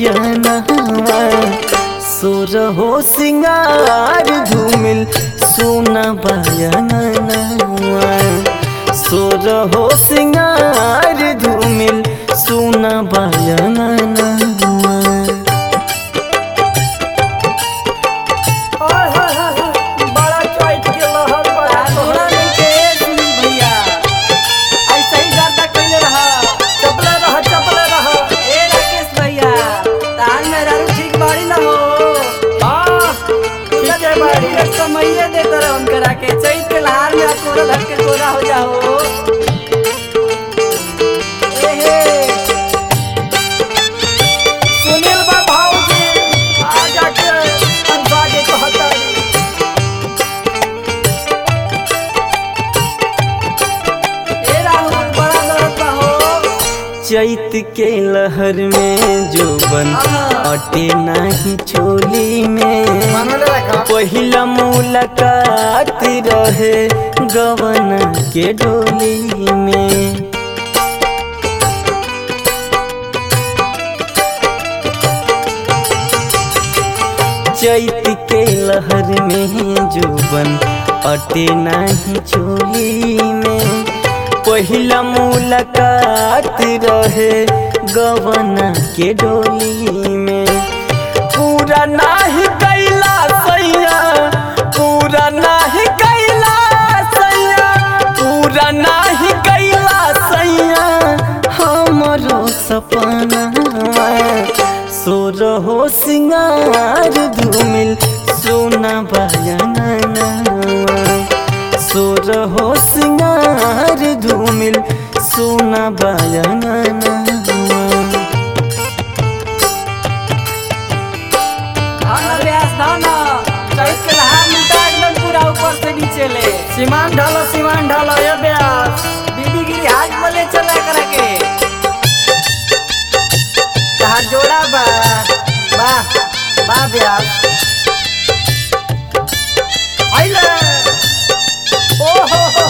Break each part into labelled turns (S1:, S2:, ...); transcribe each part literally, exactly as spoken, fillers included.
S1: नयनवा सोर हो सिंगार धूमिल सोना बयनवा सोर हो सिंगार धूमिल सोना बयनवा
S2: समैया दे तरह हम करा के चैत के लहार में कोरा धक के कोरा हो जाओ ए हे सुनील बा भाऊजी आ जाके अनसा के कहता ए राहुल बड़ा दर्द बा हो
S1: चैत के लहर में जोबन अटे नहीं चोली में पहिला मुलाकात रहे गवन के डोली में चैत के लहर में जोबन अटे नहीं चोली में पहिला मुलाकात रहे गवन के डोली में पूरा नाही कैला सैया पूरा नाही कैला सैया पूरा नाही कैला सैया हमरो सपना सोर हो सिंगार धूमिल सोना बयनवा सोर हो सिंगार धूमिल सोना बयनवा
S2: सीमान ढालो सीमान ढालो ये ब्यास दीदी गिरी हाथ बोले चला करा के कहा जोड़ा बा बा बा ब्यास आइले ओ हो हो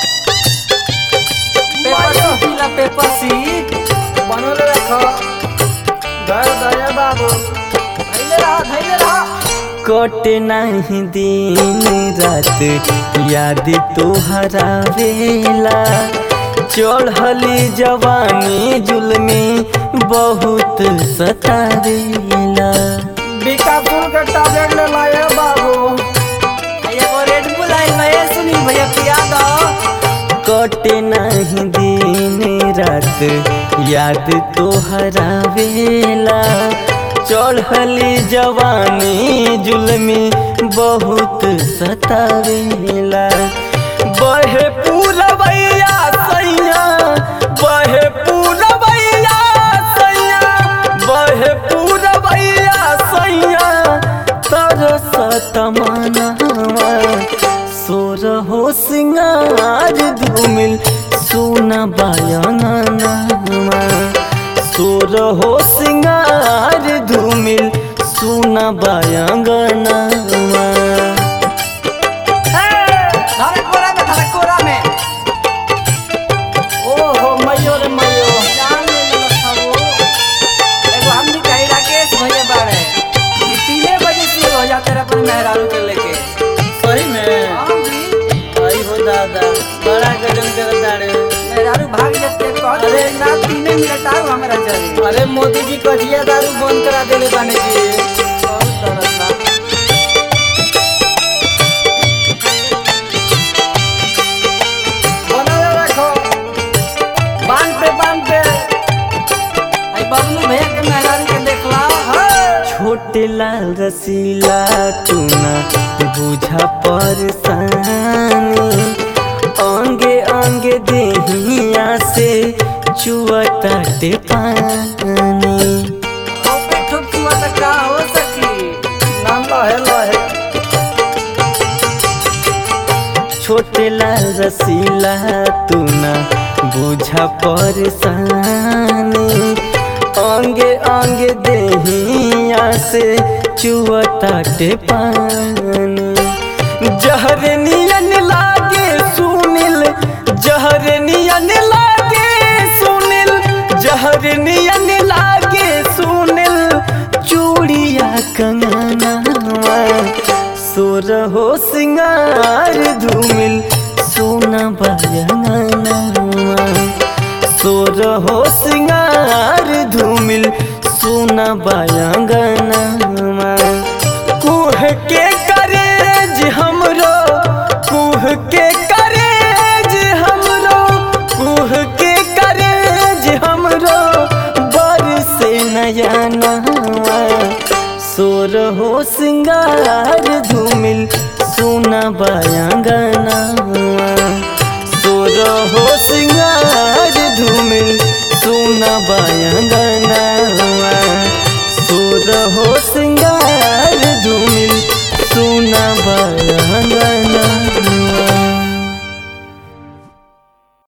S2: पेपर सीला पेपर सीट बनोले रखो घर दया बाबू आइले रहा धैले रहा
S1: कटे नहीं दिन रात याद तोहरा वेला चढ़ली जवानी जुल्मी बहुत सतावेला
S2: बीकापुर का टैबलेट ले लाए बाबू एगो रेड बुल आई नए सुनी भैया पिया दो
S1: कटे नहीं दिन रात याद तोहरा वेला चढ़ली जवानी जुल्मी बहुत सतावेला बहे पूरबैया सैया बहे पूरबैया सैया बहे पूरबैया सैया तरसत मनवा सोर हो सिंगार धूमिल सोना बयनवा सोर हो सिंगार धूमिल सोना बयनवा
S2: धारे कोरा में धारे कोरा में ओ हो मयो रे मयो जान ले लो सबो एगो हमनी कही राकेश भैया बाड़े ये तीने बजे से हो जाते रे अपन मेहरारू के लेके
S1: सही में
S2: हां जी
S1: आई हो दादा बड़ा गजन कर दाड़े
S2: मेहरारू भाग जाते कहत रे ना तीने मिनट आओ हमरा चली
S1: अरे मोदी जी कजिया दारू बंद करा देले बाने जी
S2: बहुत दर्द बा बनावे रखो बांध पे बांध पे आई बबलू भैया के मेहरारू के देखला
S1: छोटे लाल रसीला तूना बुझा परेशानी अंगे अंगे देहिया से चुअताटे पानी
S2: ओपे ठुक छुआ त का हो सकी नाम लहे लहे
S1: छोटे लाल रसीला तूना बुझा परेशानी अंगे अंगे देहिया से चुअताटे पानी जहर नियन लागे सुनिल जहर नियन लागे सुनिल जहर नियन लागे सुनिल
S3: कंगनवा सोर हो सिंगार धूमिल सोना बयंगनवा सोर हो सिंगार धूमिल सोना बयंगनवा कुह के करेज हमरो कुह के करेज हमरो कुह के करेज हमरो बरसे नयनवा सोर हो सिंगार धूमिल सोना बयंगनवा